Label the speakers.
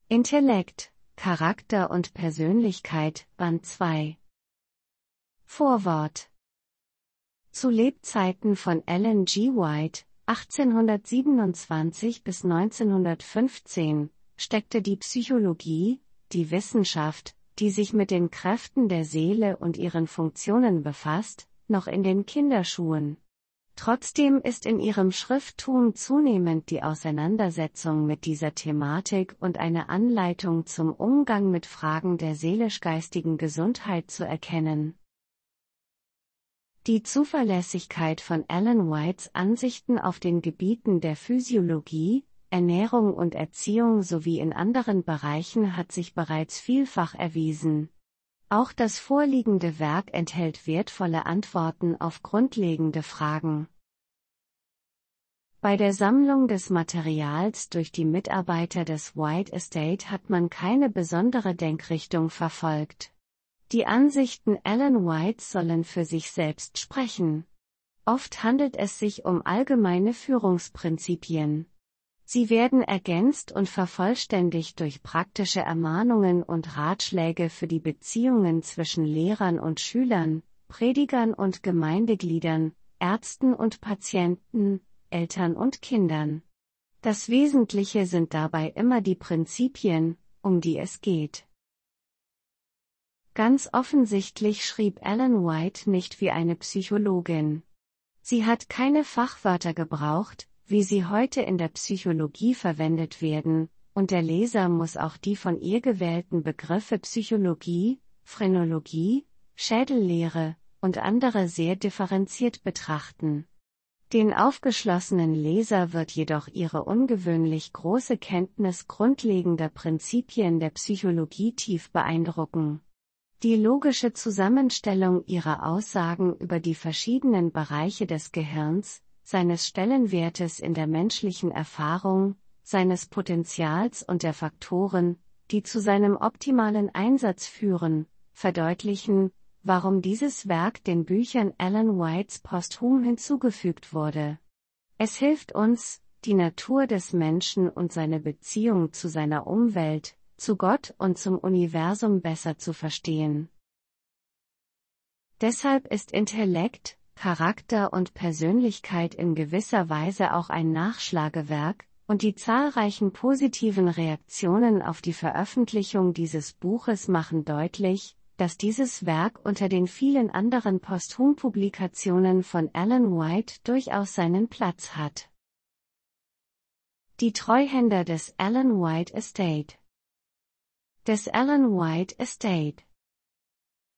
Speaker 1: Intellekt, Charakter und Persönlichkeit, Band 2. Vorwort. Zu Lebzeiten von Ellen G. White, 1827 bis 1915, steckte die Psychologie, die Wissenschaft, die sich mit den Kräften der Seele und ihren Funktionen befasst, noch in den Kinderschuhen. Trotzdem ist in ihrem Schrifttum zunehmend die Auseinandersetzung mit dieser Thematik und eine Anleitung zum Umgang mit Fragen der seelisch-geistigen Gesundheit zu erkennen. Die Zuverlässigkeit von Ellen Whites Ansichten auf den Gebieten der Physiologie, Ernährung und Erziehung sowie in anderen Bereichen hat sich bereits vielfach erwiesen. Auch das vorliegende Werk enthält wertvolle Antworten auf grundlegende Fragen. Bei der Sammlung des Materials durch die Mitarbeiter des White Estate hat man keine besondere Denkrichtung verfolgt. Die Ansichten Ellen Whites sollen für sich selbst sprechen. Oft handelt es sich um allgemeine Führungsprinzipien. Sie werden ergänzt und vervollständigt durch praktische Ermahnungen und Ratschläge für die Beziehungen zwischen Lehrern und Schülern, Predigern und Gemeindegliedern, Ärzten und Patienten, Eltern und Kindern. Das Wesentliche sind dabei immer die Prinzipien, um die es geht. Ganz offensichtlich schrieb Ellen White nicht wie eine Psychologin. Sie hat keine Fachwörter gebraucht, wie sie heute in der Psychologie verwendet werden, und der Leser muss auch die von ihr gewählten Begriffe Psychologie, Phrenologie, Schädellehre und andere sehr differenziert betrachten. Den aufgeschlossenen Leser wird jedoch ihre ungewöhnlich große Kenntnis grundlegender Prinzipien der Psychologie tief beeindrucken. Die logische Zusammenstellung ihrer Aussagen über die verschiedenen Bereiche des Gehirns, seines Stellenwertes in der menschlichen Erfahrung, seines Potenzials und der Faktoren, die zu seinem optimalen Einsatz führen, verdeutlichen, warum dieses Werk den Büchern Ellen Whites posthum hinzugefügt wurde. Es hilft uns, die Natur des Menschen und seine Beziehung zu seiner Umwelt, zu Gott und zum Universum besser zu verstehen. Deshalb ist Intellekt, Charakter und Persönlichkeit in gewisser Weise auch ein Nachschlagewerk, und die zahlreichen positiven Reaktionen auf die Veröffentlichung dieses Buches machen deutlich, dass dieses Werk unter den vielen anderen Posthum-Publikationen von Ellen White durchaus seinen Platz hat. Die Treuhänder des Ellen White Estate. Des Ellen White Estate.